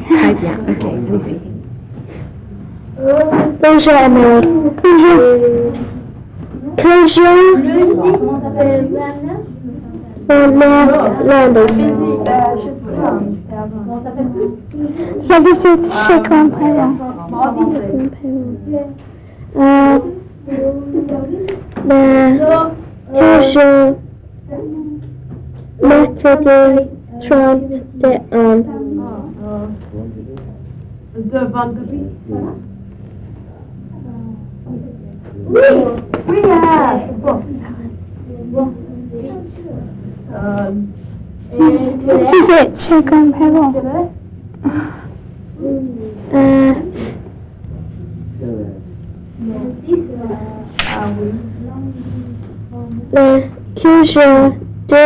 Très bien, ok, allez-y. Bonjour Amélie. Bonjour. Quel jour? Lundi. Have you said check on payroll? Quel jour? Mercredi 31. De vendredi. Oui, oui, bon. Is it check on payroll? Quel jour de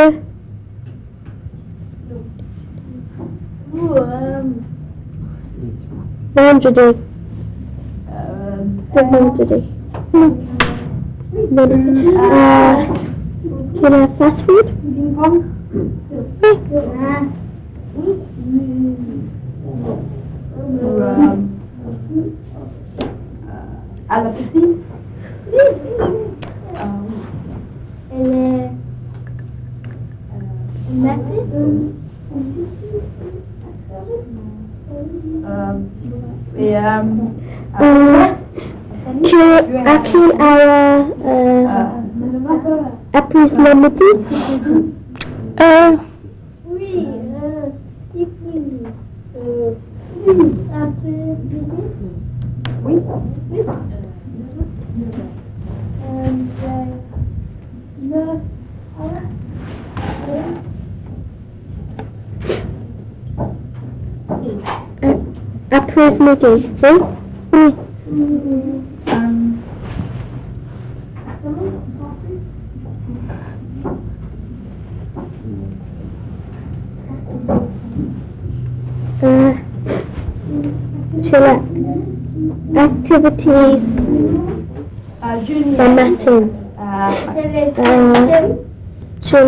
vendredi? Vendredi. Can I have fast food? À la petite. À quelle heure après le midi? Oui, après midi? Oui. Après midi, oui? Oui. Sur la activities the matin. Sur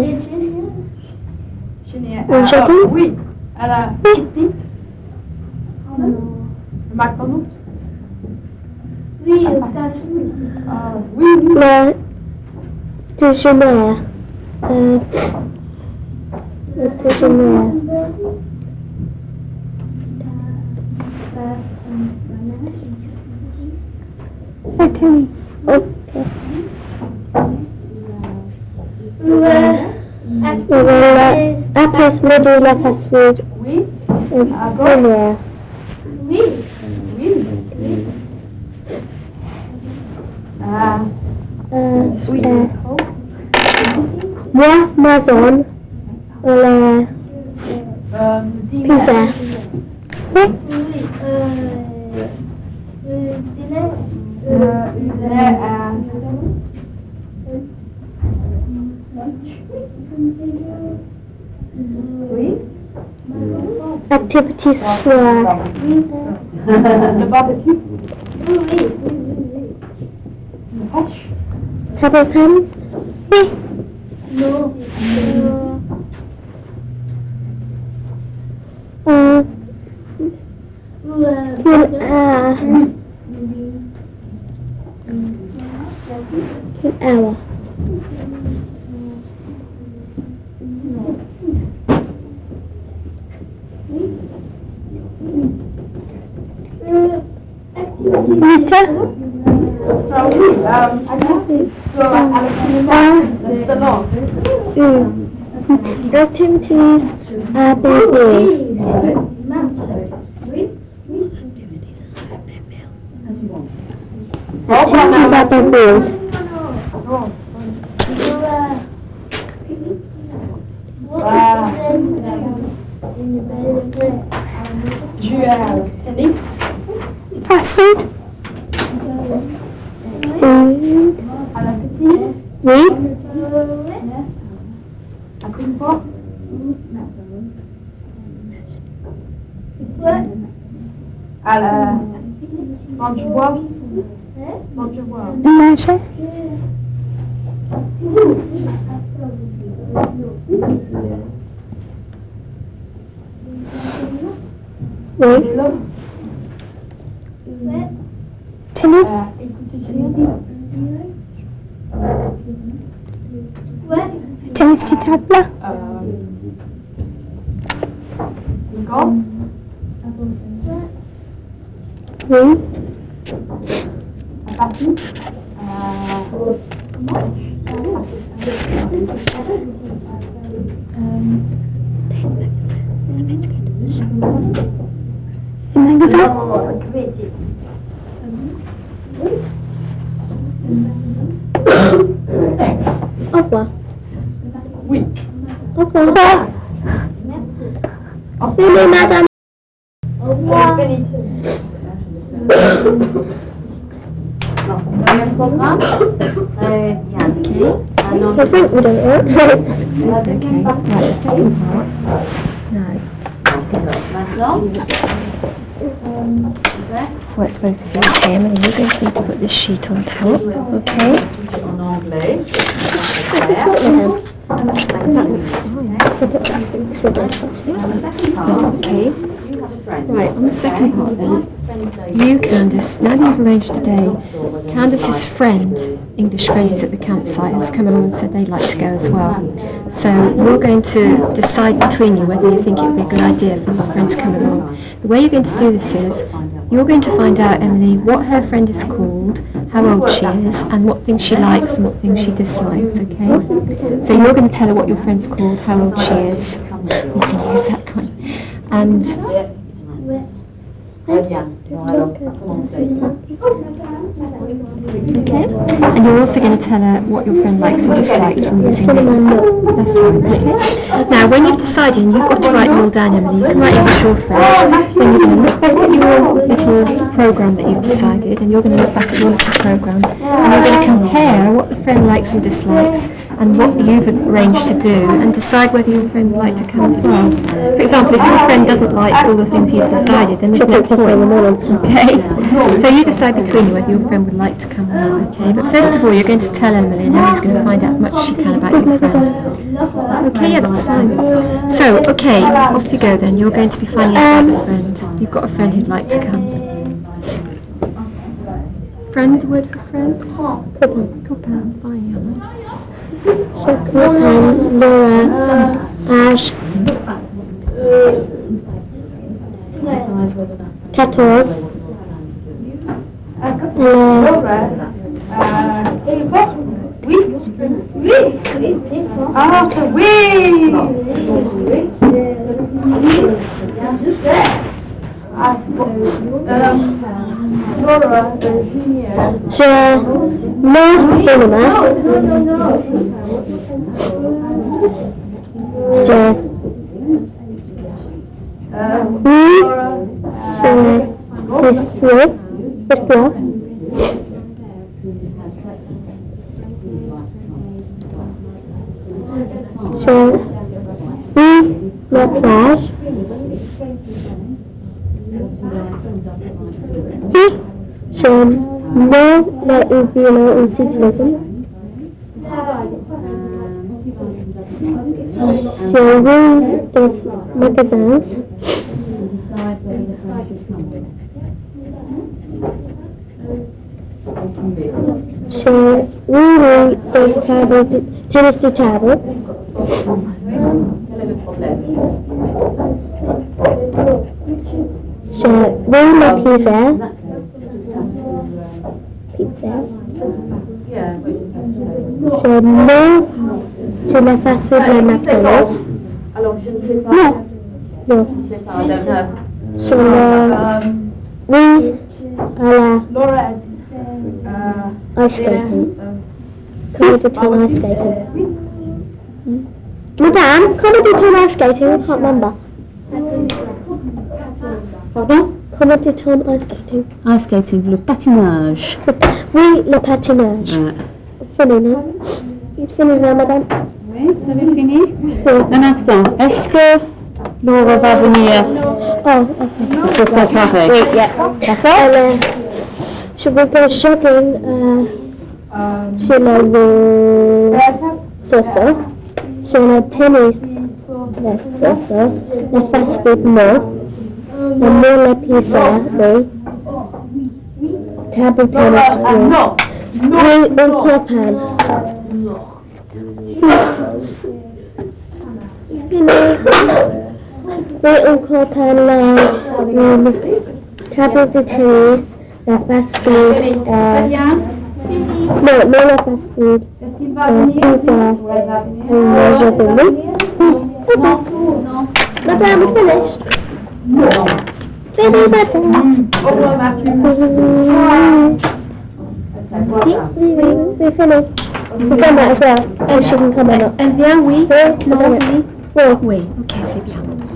le jardin? Oui, à la petite. Le McDonald's? Oui, oui, oui. Le déjeuner. Le déjeuner. Okay. Après midi, la fast food. Oui. Première. Oui. Oui. Oui. Moi, Amazon. La pizza. Oui. Oui. Activities soir. Le barbecue. Oui. Table tennis. Oui. Non. Quelle heure? Activities are busy. Activities are busy. Fast food. Oui. À la vente du bois. Vente du bois. Marché. Oui. Tennis. Tennis de table. Golf. Oui. Partie. Magasin. Au revoir. Oui. Au revoir. Oui, madame. Au revoir. Deuxième programme. Très bien. Okay. Alors, I think we don't know. Okay, right, the second part. Now, maintenant. what's supposed to be okay, Emily, you're going to need to put this sheet on top, okay? En anglais. It's what we have. So put this thing through the Okay. Right, on the second part then, you, Candice, now that you've arranged the day, Candice's friend, English friend who's at the campsite, has come along and said they'd like to go as well. So you're going to decide between you whether you think it would be a good idea for your friend to come along. The way you're going to do this is, you're going to find out, Emily, what her friend is called, how old she is, and what things she likes and what things she dislikes, okay? So you're going to tell her what your friend's called, how old she is. You can use that coin. And Très bien. Bon, alors, commencez. okay. And you're also going to tell her what your friend likes and dislikes from using these. That's right, okay. Now, when you've decided, and you've got to write them all down, Emily, you can write it with your friend. Then you're going to look back at your little programme that you've decided, and you're going to look back at your little programme, and you're going to compare what the friend likes and dislikes, and what you've arranged to do, and decide whether your friend would like to come as well. For example, if your friend doesn't like all the things you've decided, then there's no point. Okay? So you decide between you whether your friend would like to come or not, okay? But first of all, you're going to tell Emily, and Emily's going to find out as much as she can about your friend. Okay, yeah, that's fine. So, okay, off you go then. You're going to be finding out about the friend. You've got a friend who'd like to come. Friend, the word for friend? Copain, fine, yeah. Copain, Laura, Ash, 14. Oui. Ah, c'est oui. Ah, Laura, Junior. No cinema. La plage. Je mets la violon au cyclisme. Je vais des magasins. Je vais des tables, tennis de table. Quel est le problème? Je vais la pizza. Yeah. Je mets sur la face de la McDonald's. Alors, je ne sais pas. Non. Je sais pas, I don't know. Sur le... Oui, à la Laura, ice skating. Comment dit-on ice skating? Madame, comment dit-on ice skating? I can't remember. Pardon? Comment dit-on ice skating? Ice skating, le patinage. Oui, le patinage. Fini, non? Fini, non, madame? Oui, vous avez fini? Oui. Un instant, est-ce que Laura va venir Oh, ok. se préparer? Oui, yeah. D'accord? Je vais faire shopping chez le Sosa, chez le tennis, le Sosa, le fast food, non. Vanilla pizza, oui. Table tennis, oui. Non. Oui, un copain. Oui, un copain, la table de tennis, la fast food, non, non la fast food, pizza, je peux. Madame, finish. Finish, madame. Au revoir, Mathieu. We finished. We done that as well. And she can come in. Elle vient, oui. Oui, Non, madame. oui. Oui. Oui, ok, c'est bien.